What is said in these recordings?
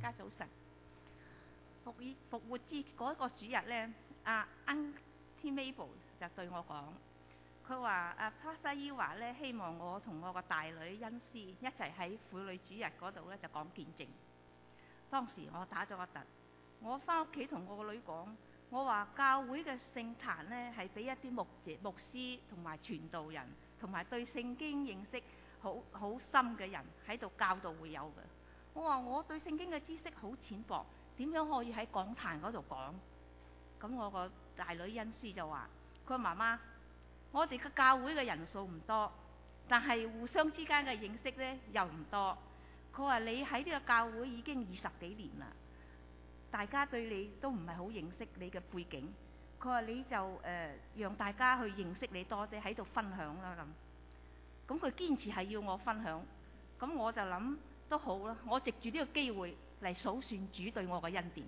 家早晨。復活節嗰個主日呢，阿 Auntie Mabel 就對我講，佢話阿 Pastor Yu 話呢，希望我同我個大女恩師一齊喺婦女主日嗰度呢就講見證。當時我打咗個突，我翻屋企同我個女講，我話教會嘅聖壇呢係俾一啲牧師同埋傳道人同埋對聖經認識好深嘅人喺度教導會友嘅。我話我對聖經嘅知識好淺薄，點樣可以喺講壇嗰度講？咁我個大女恩師就話：佢話媽媽，我哋嘅教會嘅人數唔多，但係互相之間嘅認識呢又唔多。佢話你喺呢個教會已經20幾年啦，大家對你都唔係好認識你嘅背景。佢話你就讓大家去認識你多啲，喺度分享啦咁。咁佢堅持係要我分享，咁我就諗都好啦，我藉住呢個機會嚟數算主對我嘅恩典。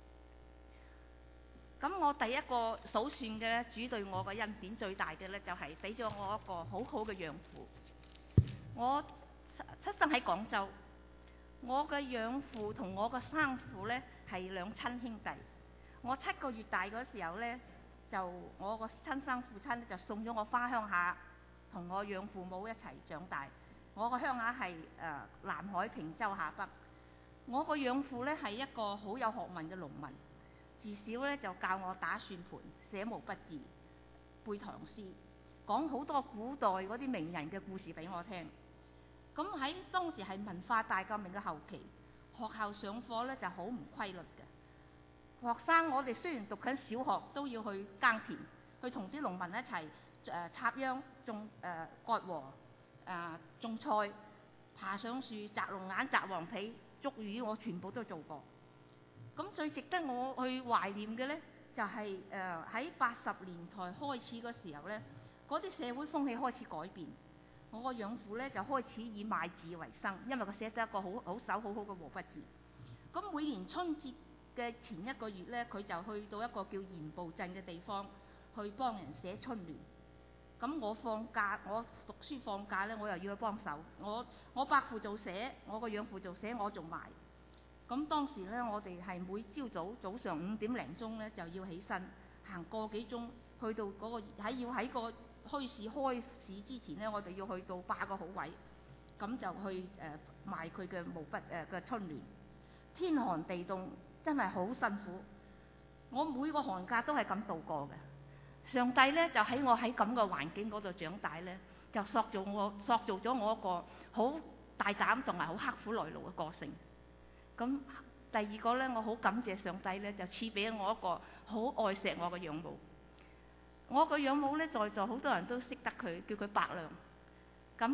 咁我第一個數算嘅咧，主對我嘅恩典最大嘅咧，就係俾咗我一個好好嘅養父。我出生喺廣州，我嘅養父同我嘅生父咧係兩親兄弟。我7個月大嗰時候咧，就我個親生父親咧就送咗我返鄉下，同我養父母一齊長大。我個鄉下係南海坪洲下北。我個養父咧係一個好有學問嘅農民，自小咧就教我打算盤、寫毛筆字、背唐詩，講好多古代嗰啲名人嘅故事俾我聽。咁喺當時係文化大革命嘅後期，學校上課咧就好唔規律嘅。學生我哋雖然讀緊小學，都要去耕田，去同啲農民一齊插秧、割禾、種菜、爬上樹、摘龍眼、摘黃皮、捉魚，我全部都做過。咁最值得我去懷念嘅呢，就係喺80年代開始嗰時候呢，嗰啲社會風氣開始改變。我個養父呢，就開始以賣字為生，因為佢寫咗一個好手好好嘅毛筆字。咁每年春節嘅前1個月呢，佢就去到一個叫鹽步鎮嘅地方去幫人寫春聯。咁我放假，我讀書放假呢，我又要去幫手。我伯父做寫，我個養父做寫，我做賣。咁當時呢，我哋係每朝早上5點零鐘呢就要起身，行個幾鐘去到嗰個要喺個墟市開市之前呢，我哋要去到霸個好位，咁就去賣佢嘅毛筆嘅春聯。天寒地凍，真係好辛苦。我每個寒假都係咁度過嘅。上帝呢，就喺我喺咁嘅環境嗰度長大呢，就塑造咗我一個好大膽同埋好刻苦耐勞嘅個性。咁第二個呢，我好感謝上帝呢，就賜俾我一個好愛錫我嘅養母。我個養母呢，在座好多人都識得佢，叫佢伯娘。咁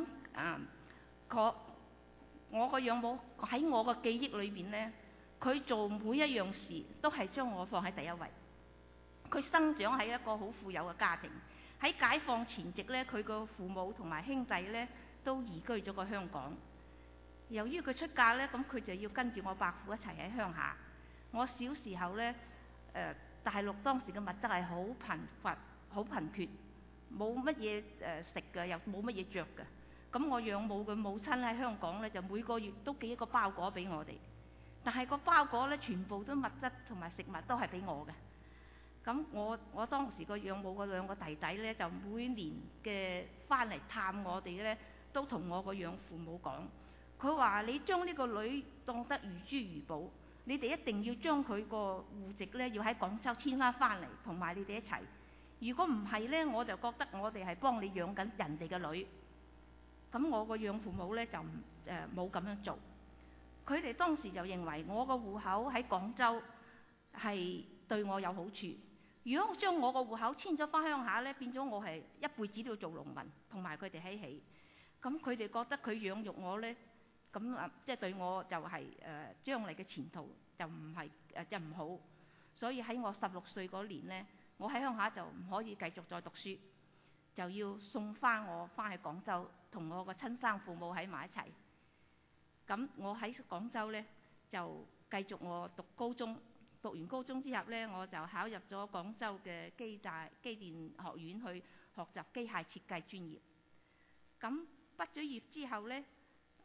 我個養母喺我個記憶裏邊呢，佢做每一樣事都係將我放喺第一位。佢生長喺一個好富有嘅家庭。喺解放前夕呢，佢個父母同埋兄弟呢都移居咗個香港。由於佢出嫁呢，咁佢就要跟住我伯父一齊喺鄉下。我小時候呢，大陸當時嘅物質係好貧乏、好貧缺，冇乜嘢食嘅，又冇乜嘢着嘅。咁我養母嘅母親喺香港呢，就每個月都寄一個包裹俾我哋。但係個包裹呢，全部都物質同埋食物都係俾我嘅。咁我當時個養母個2個弟弟呢，就每年嘅翻嚟探我哋呢，都同我個養父母講。佢話：你將呢個女當得如珠如寶，你哋一定要將佢個戶籍呢，要喺廣州遷翻嚟，同埋你哋一齊。如果唔係呢，我就覺得我哋係幫你養緊人哋嘅女。咁我個養父母呢，就冇咁樣做。佢哋當時就認為我個戶口喺廣州係對我有好處。如果將我個戶口遷咗翻鄉下呢，變咗我係一輩子都要做農民，同埋佢哋喺起。咁佢哋覺得佢養育我呢，咁即係對我就係將來嘅前途就唔係就唔好。所以喺我16歲嗰年呢，我喺鄉下就唔可以繼續再讀書，就要送翻我翻去廣州，同我個親生父母喺埋一齊。咁我喺廣州呢，就繼續我讀高中。讀完高中之後呢，我就考入咗廣州嘅機電學院去學習機械設計專業。咁畢咗業之後呢，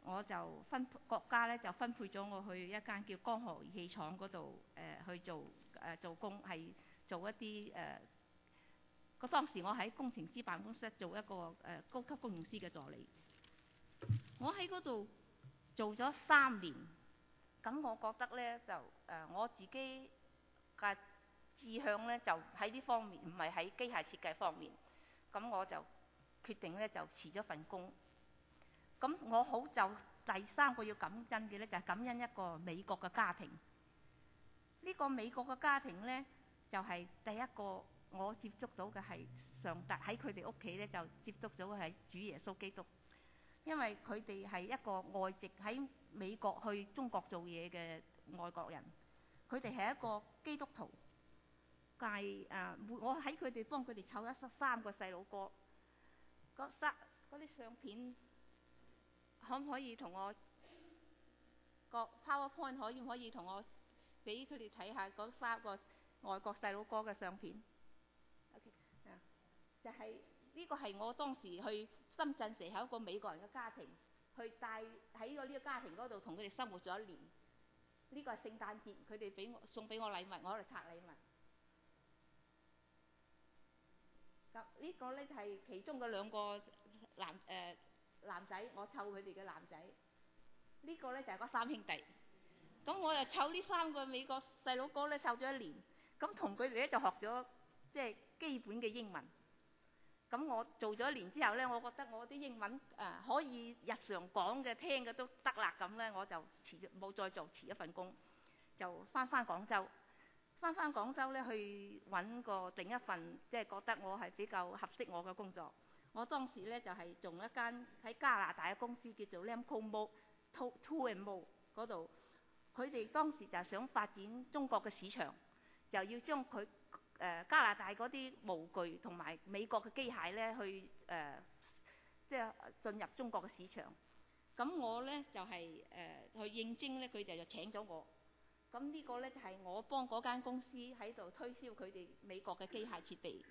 我就國家咧就分配咗我去一間叫江河儀器廠嗰度去做工，係做一啲當時我喺工程師辦公室做一個高級工程師嘅助理。我喺嗰度做咗3年，咁我覺得咧就我自己嘅志向咧就喺呢方面，唔係喺機械設計方面。咁我就決定咧就辭咗份工。咁我就第3個要感恩嘅咧就係感恩一個美國嘅家庭。呢個美國嘅家庭咧就係第一個我接觸到嘅係上帝，喺佢哋屋企咧就接觸到係主耶穌基督。因為佢哋係一個外籍喺美國去中國做嘢嘅外國人，佢哋係一個基督徒。但係我喺佢哋幫佢哋湊3個細佬哥，嗰啲相片可唔可以同我個 PowerPoint 可唔可以同我俾佢哋睇下嗰3個外國細佬哥嘅相片 ？OK 就係呢個係我當時去深圳時係一個美國人嘅家庭，去帶喺呢個家庭嗰度同佢哋生活咗1年。呢個係聖誕節，佢哋送俾我禮物，我嚟拆禮物。咁呢個咧就係其中嘅2個男仔，我湊佢哋嘅男仔。呢個咧就係嗰3兄弟。咁我就湊呢3個美國細佬哥咧，湊咗1年。咁同佢哋咧就學咗即係基本嘅英文。咁我做咗1年之後咧，我覺得我啲英文可以日常講嘅聽嘅都得啦。咁咧我就冇再做，辭一份工，就翻廣州。翻廣州咧去揾另一份，即係覺得我係比較合適我嘅工作。我當時咧就係做一間喺加拿大嘅公司叫做 Lamco Tool and Mold 嗰度。佢哋當時就係想發展中國嘅市場，就要將佢加拿大嗰啲模具同埋美國嘅機械咧去即係進入中國嘅市場。咁我咧就係去應徵咧，佢哋就請咗我。咁呢個咧就係我幫嗰間公司喺度推銷佢哋美國嘅機械設備。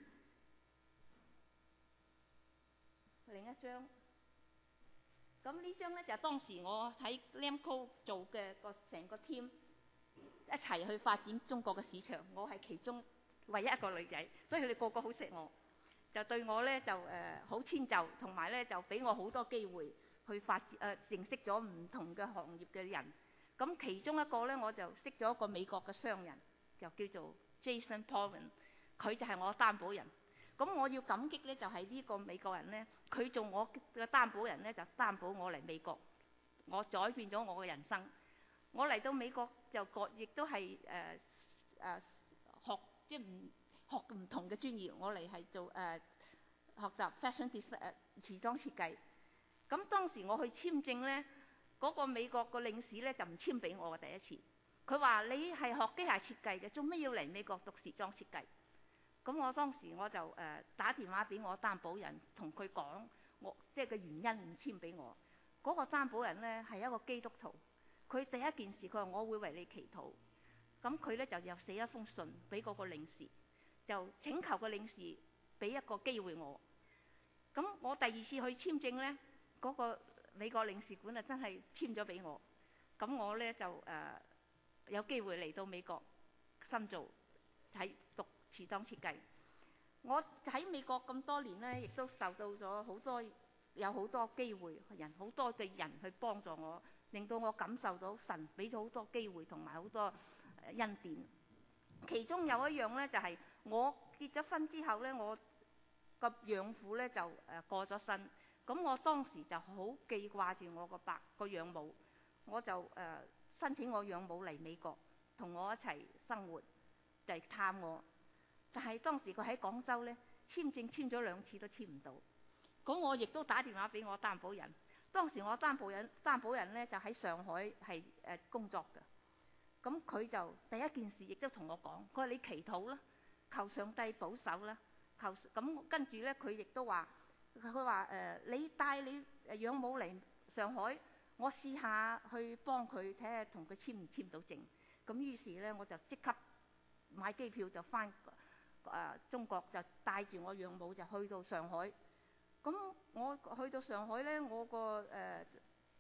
另一張，咁呢張咧就係當時我喺 Lamco 做嘅成個 team 一齊去發展中國嘅市場。我係其中唯一一個女仔，所以佢哋個個好錫我，就對我咧就好遷就，同埋咧就俾我好多機會去發展認識咗唔同嘅行業嘅人。咁其中一個咧，我就識咗一個美國嘅商人，就叫做 Jason Paulin， 佢就係我擔保人。咁我要感激咧，就係呢個美國人咧，佢做我嘅擔保人咧，就擔保我嚟美國，我改變咗我嘅人生。我嚟到美國就亦都係學即係學唔同嘅專業。我嚟係做學習 fashion design 時裝設計。咁當時我去簽證咧，嗰個美國個領事咧就唔簽俾我嘅第一次。佢話你係學機械設計嘅，做咩要嚟美國讀時裝設計？咁我當時我就打電話俾我擔保人，同佢講我即係個原因唔簽俾我。嗰個擔保人咧係一個基督徒，佢第一件事佢話我會為你祈禱。咁佢咧就又寫一封信俾嗰個領事，就請求個領事俾一個機會我。咁我第2次去簽證咧，嗰個美國領事館啊真係簽咗俾我。咁我咧就有機會嚟到美國深造喺讀時裝設計。我喺美國咁多年咧，亦都受到咗有好多機會，好多嘅人去幫助我，令到我感受到神俾咗好多機會同埋好多恩典。其中有一樣咧就係我結咗婚之後咧，我個養父咧就過咗身。咁我當時就好記掛住我個養母，我就申請我養母嚟美國同我一齊生活，嚟探我。但係當時佢喺廣州咧，簽證簽咗2次都簽唔到。咁我亦都打電話俾我擔保人。當時我擔保人咧就喺上海係工作嘅。咁佢就第一件事亦都同我講，佢話你祈禱啦，求上帝保守啦，咁跟住咧佢亦都話，佢話你帶你養母嚟上海，我試下去幫佢睇下同佢簽唔簽到證。咁於是咧我就即刻買機票就翻中國，就帶住我養母就去到上海。咁我去到上海咧，我個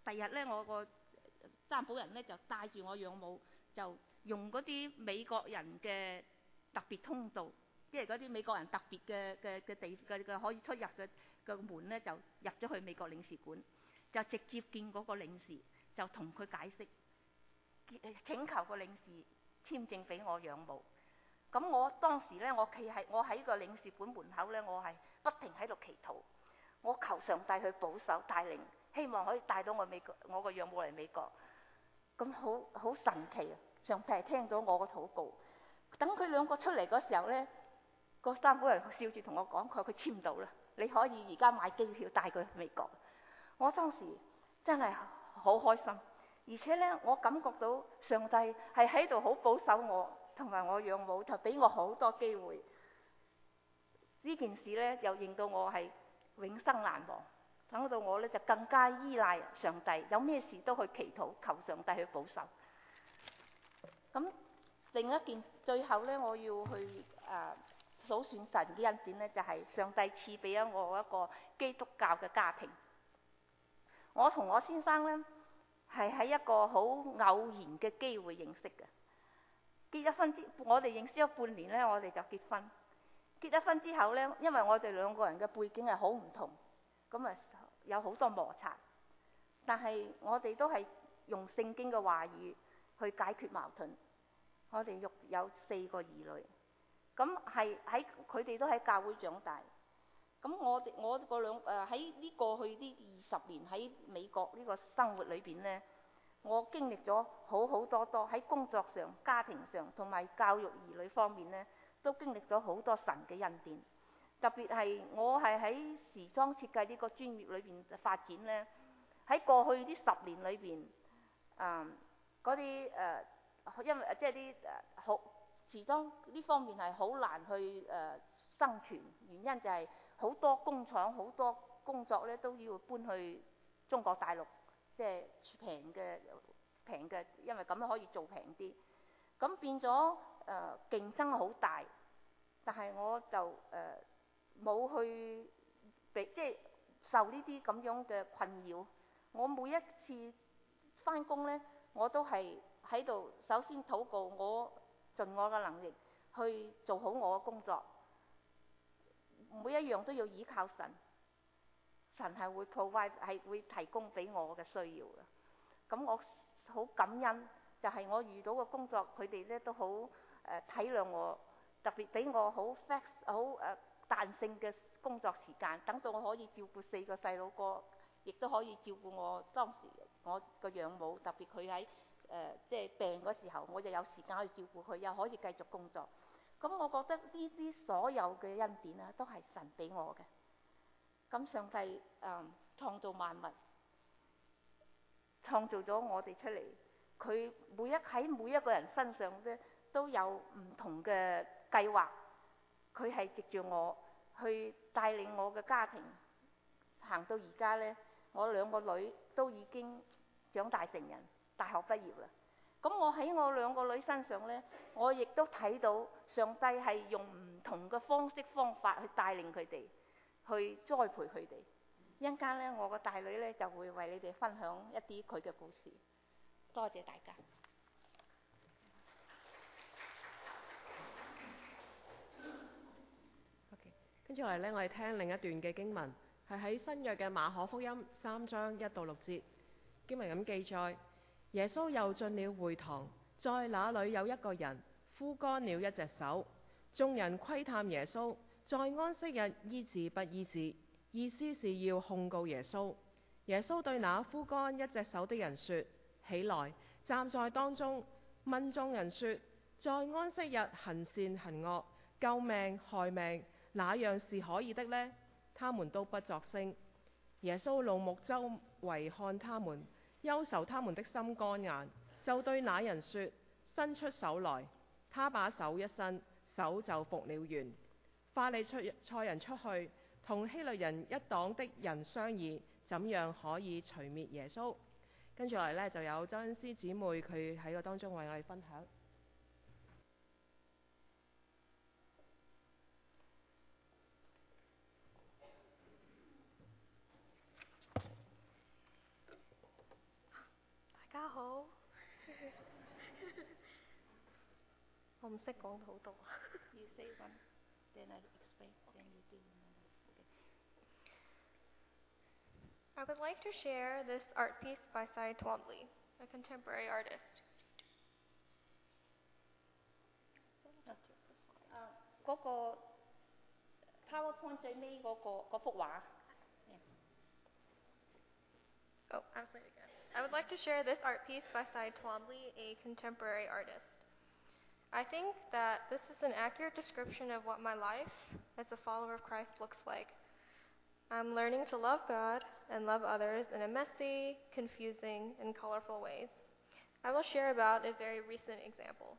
第日咧，我個擔保人咧就帶住我養母，就用嗰啲美國人嘅特別通道，即係嗰啲美國人特別嘅地嘅可以出入嘅門咧，就入咗去美國領事館，就直接見嗰個領事，就同佢解釋，請求個領事簽證俾我養母。咁我當時咧，我喺個領事館門口咧，我係不停喺度祈禱，我求上帝去保守帶領，希望可以帶到我個養母嚟美國。咁好神奇啊！上帝係聽到我個禱告。等佢兩個出嚟嗰時候咧，個擔保人笑住同我講：佢簽到啦，你可以而家買機票帶佢去美國。我當時真係好開心，而且咧，我感覺到上帝係喺度好保守我同埋我養母，就俾我好多機會。呢件事咧，又令到我係永生難忘。等到我咧就更加依賴上帝，有咩事都去祈禱，求上帝去保守。咁另一件，最後咧，我要去數算神嘅恩典咧，就係上帝賜俾咗我一個基督教嘅家庭。我同我先生咧係喺一個好偶然嘅機會認識嘅。結咗婚我哋認識咗半年咧，我哋就結婚。結咗婚之後咧，因為我哋兩個人嘅背景係好唔同，咁啊有好多摩擦。但係我哋都係用聖經嘅話語去解決矛盾。我哋有4個兒女，咁係喺佢哋都喺教會長大。咁我個喺呢過去呢20年喺美國呢個生活裏邊呢，我經歷咗好多喺工作上、家庭上同埋教育兒女方面呢，都經歷咗好多神嘅恩典。特別係我係喺時裝設計呢個專業裏邊發展呢，喺過去呢10年裏邊，嗰啲因為即係啲好時裝呢方面係好難去生存，原因就係好多工廠好多工作咧都要搬去中國大陸，即係平嘅，因為咁樣可以做平啲。咁變咗競爭好大，但係我就冇去即係受呢啲咁樣嘅困擾。我每一次返工咧，我都係喺度首先禱告，我盡我嘅能力去做好我嘅工作，每一樣都要依靠神，神係會 provide 係會提供俾我嘅需要嘅。咁我好感恩，就係我遇到嘅工作，佢哋咧都好體諒我，特別俾我好 flex 好彈性嘅工作時間，等到我可以照顧4個細佬哥，亦都可以照顧我當時我個養母，特別佢喺即係病嗰時候，我就有時間去照顧佢，又可以繼續工作。咁我覺得呢啲所有嘅恩典啊，都係神俾我嘅。咁上帝創造萬物，創造咗我哋出嚟，佢喺每一個人身上咧都有唔同嘅計劃。佢係藉住我去帶領我嘅家庭行到而家咧，我2個女都已經長大成人，大學畢業啦。咁我喺我2個女身上咧，我亦都睇到上帝係用唔同嘅方式方法去帶領佢哋，去栽培佢哋。一陣間咧，我個大女咧就會為你哋分享一啲佢嘅故事。多謝大家。 OK， 跟住落嚟咧，我哋聽另一段嘅經文，係喺新約嘅馬可福音3章1到6節。經文咁記載：耶穌又進了會堂，在那裏有一個人枯乾了一隻手，眾人窺探耶穌在安息日醫治不醫治，意思是要控告耶穌。耶穌對那枯乾一隻手的人說：起來，站在當中。問眾人說：在安息日行善行惡，救命害命，哪樣是可以的呢？他們都不作聲。耶穌怒目周圍看他們，憂愁他們的心肝硬，就對那人說：伸出手來。他把手一伸，手就復了原。法利賽人出去，同希律人一黨的人商議，怎樣可以除滅耶穌。跟住嚟呢，就有周恩師姊妹佢喺個當中為我哋分享。 家好。我唔識講好多。 You say one, then I explain, then you do another. Okay. I would like to share this art piece by Cy Twombly, a contemporary artist. 嗰個 PowerPoint 最尾嗰幅畫。 Oh, I'll say it again. I would like to share this art piece by Cy Twombly, a contemporary artist. I think that this is an accurate description of what my life as a follower of Christ looks like. I'm learning to love God and love others in a messy, confusing, and colorful ways. I will share about a very recent example.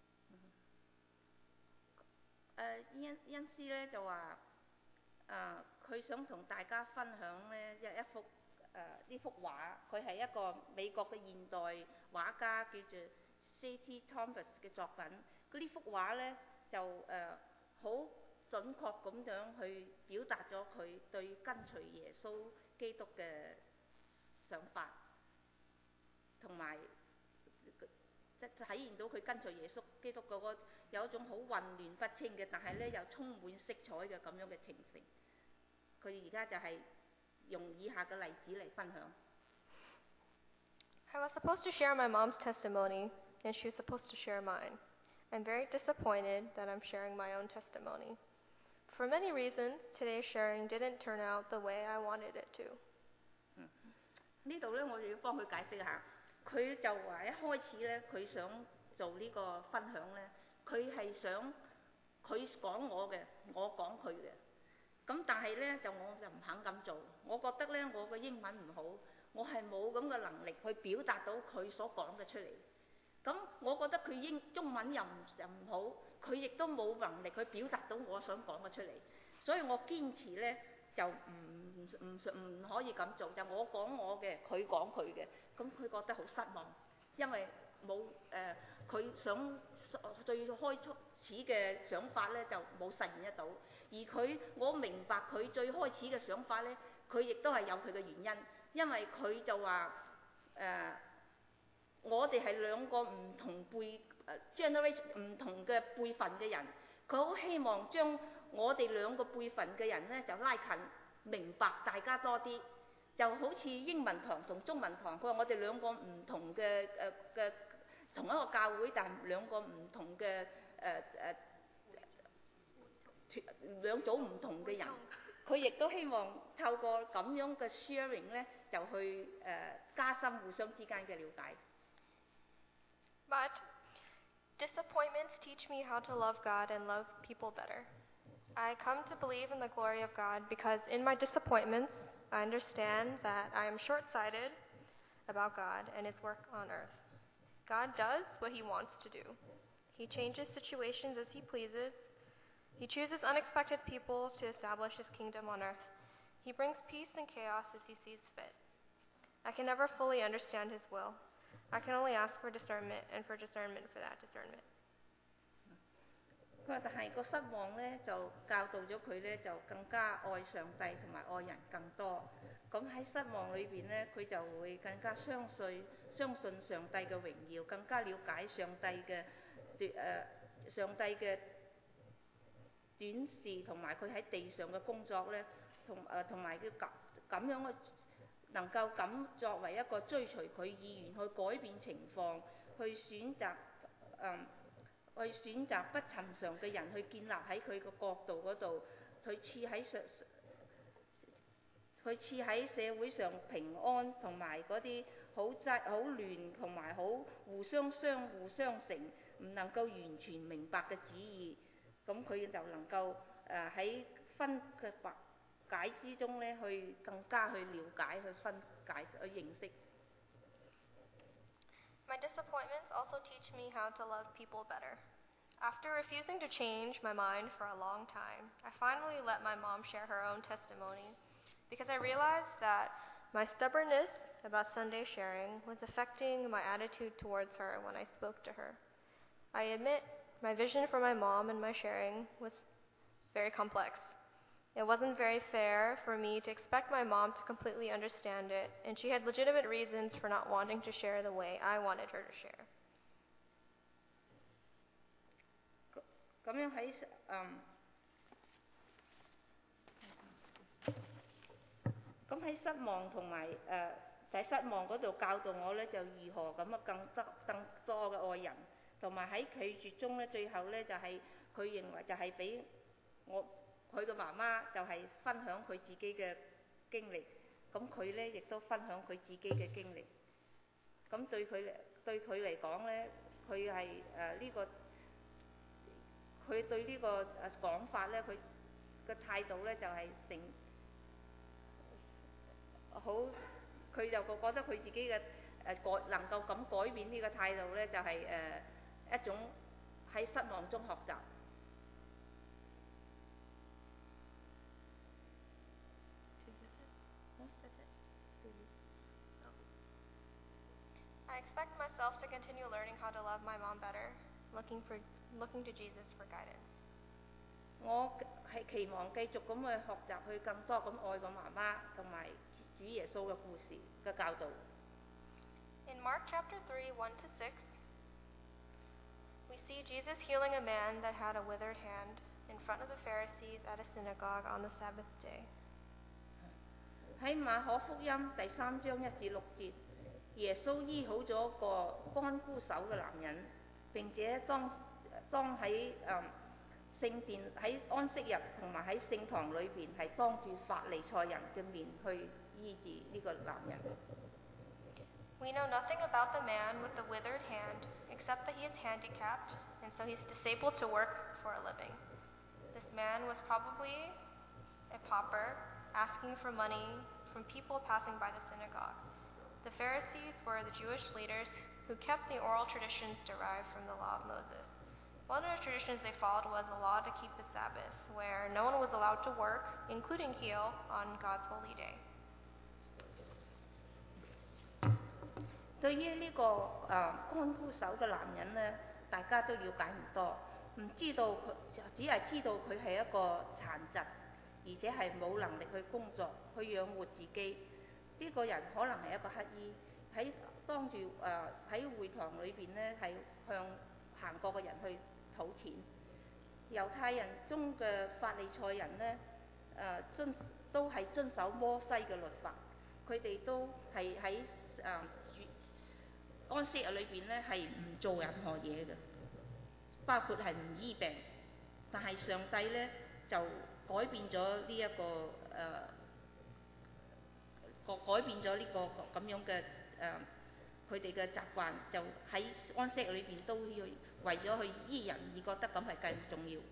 恩師咧就話佢想同大家分享咧一幅呢幅畫，佢係一個美國嘅現代畫家叫做 C.T. Thomas 嘅作品。呢幅畫咧就好準確咁樣去表達咗佢對跟隨耶穌基督嘅想法，同埋即係體現到佢跟隨耶穌基督嗰個有一種好混亂不清嘅，但係咧又充滿色彩嘅咁樣嘅情形。佢而家就係用以下嘅例子嚟分享。 I was supposed to share my mom's testimony, and she was supposed to share mine. I'm very disappointed that I'm sharing my own testimony. For many reasons, today's sharing didn't turn out the way I wanted it to. 呢度咧，我就要幫佢解釋下。佢就話一開始咧，佢想做呢個分享咧，佢係想佢講我嘅，我講佢嘅。咁但係咧，我就唔肯咁做。我覺得咧，我嘅英文唔好，我係冇咁嘅能力去表達到佢所講嘅出嚟。咁我覺得佢中文又唔好，佢亦都冇能力去表達到我想講嘅出嚟。所以我堅持咧就唔可以咁做，就我講我嘅，佢講佢嘅。咁佢覺得好失望，因為冇佢想最開始嘅想法咧就冇實現得到。而我明白佢最開始嘅想法咧，佢亦都係有佢嘅原因，因為佢就話我哋係兩個唔同generation 唔同嘅輩份嘅人，佢好希望將我哋兩個輩份嘅人咧就拉近，明白大家多啲，就好似英文堂同中文堂，佢話我哋兩個唔同嘅同一個教會，但係兩個唔同嘅兩組唔同嘅人，佢亦都希望透過咁樣嘅 sharing 咧，就去加深互相之間嘅了解。 But disappointments teach me how to love God and love people better. I come to believe in the glory of God because in my disappointments, I understand that I am short-sighted about God and His work on earth. God does what He wants to do. He changes situations as He pleases. He chooses unexpected people to establish His kingdom on earth. He brings peace and chaos as He sees fit. I can never fully understand His will. I can only ask for discernment and for discernment for that discernment. 佢話但係個失望咧，就教導咗佢咧，就更加愛上帝同埋愛人更多。咁喺失望裏邊咧，佢就會更加相信上帝嘅榮耀，更加了解上帝嘅短視同埋佢喺地上嘅工作咧，同埋佢咁樣嘅能夠咁作為一個追隨佢意願去改變情況，去選擇不尋常嘅人去建立喺佢個國度嗰度，佢賜喺社會上平安，同埋嗰啲好亂同埋好相互相成，唔能夠完全明白嘅旨意，咁佢就能夠喺分嘅解之中咧，去更加去了解、去分解、去認識。 My disappointments also teach me how to love people better. After refusing to change my mind for a long time, I finally let my mom share her own testimony because I realized that my stubbornness about Sunday sharing was affecting my attitude towards her when I spoke to her. I admit my vision for my mom and my sharing was very complex. It wasn't very fair for me to expect my mom to completely understand it, and she had legitimate reasons for not wanting to share the way I wanted her to share. 咁樣喺失望同埋喺失望嗰度教導我咧，就如何咁更多嘅愛人，同埋喺拒絕中咧，最後咧就係、佢認為就係俾佢嘅媽媽就係分享佢自己嘅經歷，咁佢咧亦都分享佢自己嘅經歷。咁對佢嚟講咧，佢係佢對呢個講法咧，佢嘅態度咧就係好，佢就覺得佢自己嘅能夠咁改變呢個態度咧，就係、一種喺失望中學習。 I expect myself to continue learning how to love my mom better, looking to Jesus for guidance. 我係期望繼續咁去學習，去更多咁愛個媽媽同埋主耶穌嘅故事嘅教導。 In Mark chapter 3, 1-6, we see Jesus healing a man that had a withered hand in front of the Pharisees at a synagogue on the Sabbath day. 喺馬可福音第3章1至6節，耶穌醫好咗個乾枯手嘅男人，並且當喺聖殿喺安息日同埋喺聖堂裏邊係當住法利賽人嘅面去醫治呢個男人。 We know nothing about the man with the withered hand except that he is handicapped and so he's disabled to work for a living. This man was probably a pauper asking for money from people passing by the synagogue. The Pharisees were the Jewish leaders who kept the oral traditions derived from the law of Moses. One of the traditions they followed was the law to keep the Sabbath, where no one was allowed to work, including heal, on God's holy day. 對於呢個乾枯手嘅男人呢，大家都了解唔多，唔知道佢只係知道佢係一個殘疾，而且係冇能力去工作去養活自己。呢個人可能係一個乞兒，喺當住喺會堂裏邊呢，係向行過嘅人去討錢。猶太人中嘅法利賽人呢，都係遵守摩西嘅律法，佢哋都係喺安息日裏邊呢係唔做任何嘢嘅，包括係唔醫病。但係上帝呢就改變咗改變咗呢個咁樣嘅佢哋嘅習慣，就喺安息日裏邊都要為咗去醫人而覺得咁係更重要。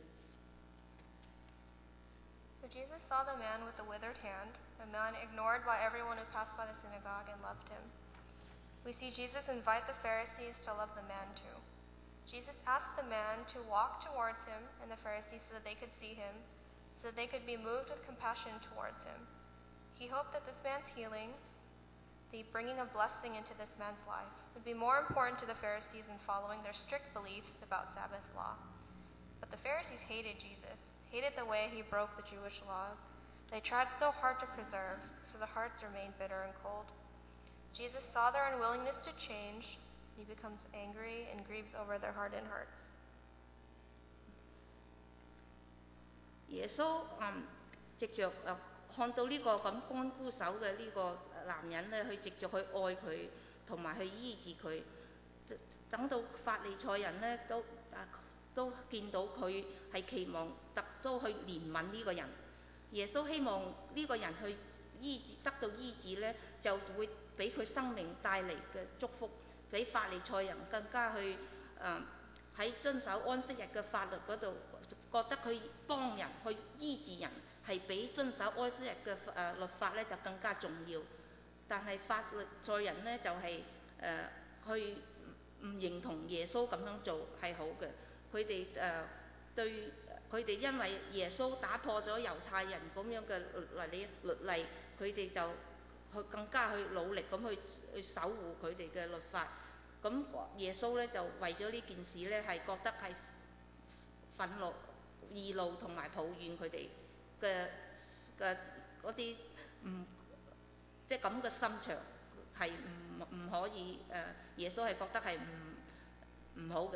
So Jesus saw the man with the withered hand, a man ignored by everyone who passed by the synagogue, and loved him. We see Jesus invite the Pharisees to love the man too. Jesus asked the man to walk towards him and the Pharisees so that they could see him, so that they could be moved with compassion towards him. He hoped that this man's healing, the bringing of blessing into this man's life, would be more important to the Pharisees in following their strict beliefs about Sabbath law. But the Pharisees hated Jesus, hated the way he broke the Jewish laws. They tried so hard to preserve, so the hearts remained bitter and cold. Jesus saw their unwillingness to change. He becomes angry and grieves over their hardened hearts. 耶穌藉着看到呢個咁乾枯手嘅呢個男人呢，去藉着去愛佢同埋去醫治佢。等到法利賽人呢都見到佢係期望都去憐憫呢個人。耶穌希望呢個人去得到醫治呢，就會俾佢生命帶嚟嘅祝福，俾法利賽人更加去喺遵守安息日嘅法律嗰度，覺得佢幫人去醫治人係比遵守安息日嘅律法呢就更加重要。但係法利賽人呢，就係去唔認同耶穌咁樣做係好嘅。佢哋因為耶穌打破咗猶太人咁樣嘅律例，佢哋就更加去努力咁去守護佢哋嘅律法。咁耶穌呢，就為咗呢件事呢，係覺得係憤怒、義怒同埋抱怨佢哋嘅嘅嗰啲唔即係咁嘅心腸係唔可以耶穌係覺得係唔好嘅。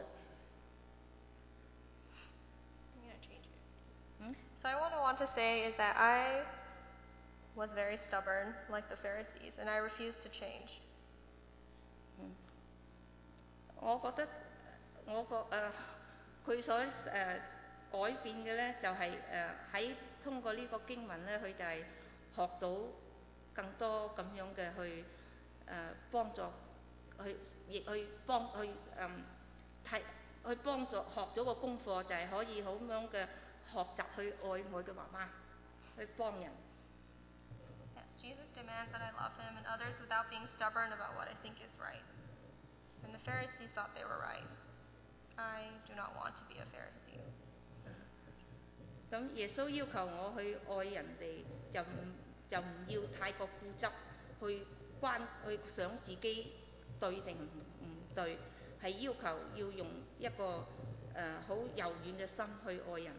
I'm gonna change it. 嗯 So I want to say is that I was very stubborn, like the Pharisees, and I refused to change. 我覺得佢所改變嘅呢，就係喺通過呢個經文呢，佢就係學到更多咁樣嘅去幫助，亦去幫助學咗個功課，就係可以好咁樣嘅學習去愛我嘅媽媽，去幫人。 Yes, Jesus demands that I love him and others without being stubborn about what I think is right. And the Pharisees thought they were right. I do not want to be a Pharisee. 咁耶穌要求我去愛人哋，就唔要太過固執，去想自己對定唔對，係要求要用一個好柔軟嘅心去愛人。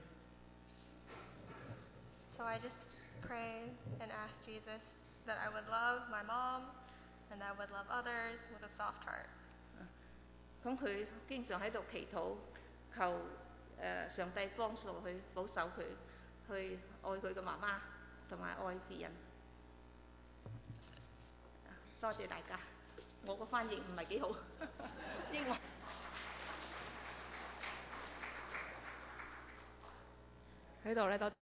So I just pray and ask Jesus that I would love my mom and that I would love others with a soft heart. 咁佢經常喺度祈禱，求上帝幫助佢，保守佢，去愛佢嘅媽媽同埋愛別人。多謝大家，我個翻譯唔係幾好，英文。 喺度咧，多